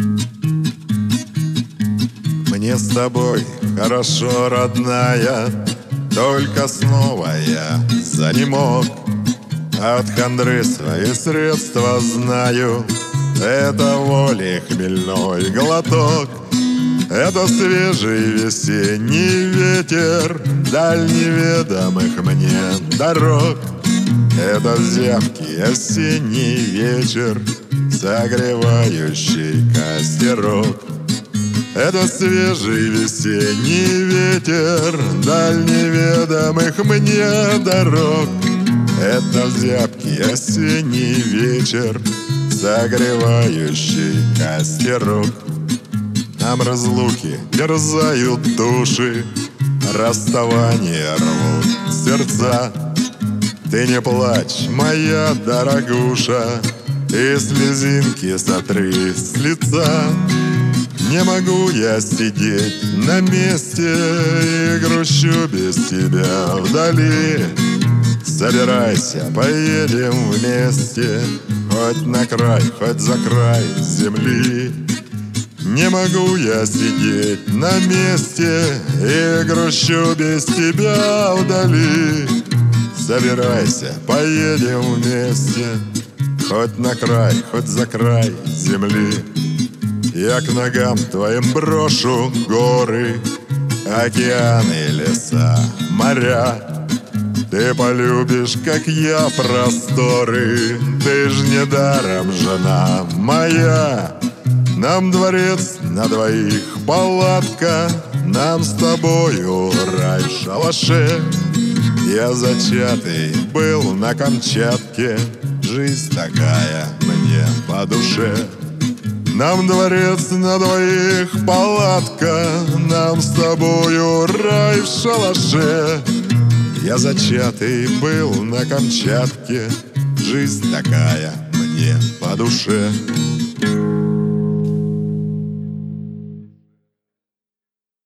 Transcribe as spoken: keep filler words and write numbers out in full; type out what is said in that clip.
Мне с тобой хорошо, родная, только снова я занемог. От хандры свои средства знаю, это воли хмельной глоток. Это свежий весенний ветер даль неведомых мне дорог. Это зябкий осенний вечер, согревающий костерок. Это свежий весенний ветер даль неведомых мне дорог. Это зябкий осенний вечер, согревающий костерок. Нам разлуки терзают души, расставания рвут сердца. Ты не плачь, моя дорогуша, и слезинки сотри с лица. Не могу я сидеть на месте и грущу без тебя вдали. Собирайся, поедем вместе, хоть на край, хоть за край земли. Не могу я сидеть на месте и грущу без тебя вдали. Собирайся, поедем вместе, хоть на край, хоть за край земли. Я к ногам твоим брошу горы, океаны, леса, моря. Ты полюбишь, как я, просторы, ты ж недаром жена моя. Нам дворец на двоих, палатка, нам с тобою рай в шалаше. Я зачатый был на Камчатке, жизнь такая мне по душе. Нам дворец на двоих, палатка, нам с тобою рай в шалаше. Я зачатый был на Камчатке, жизнь такая мне по душе.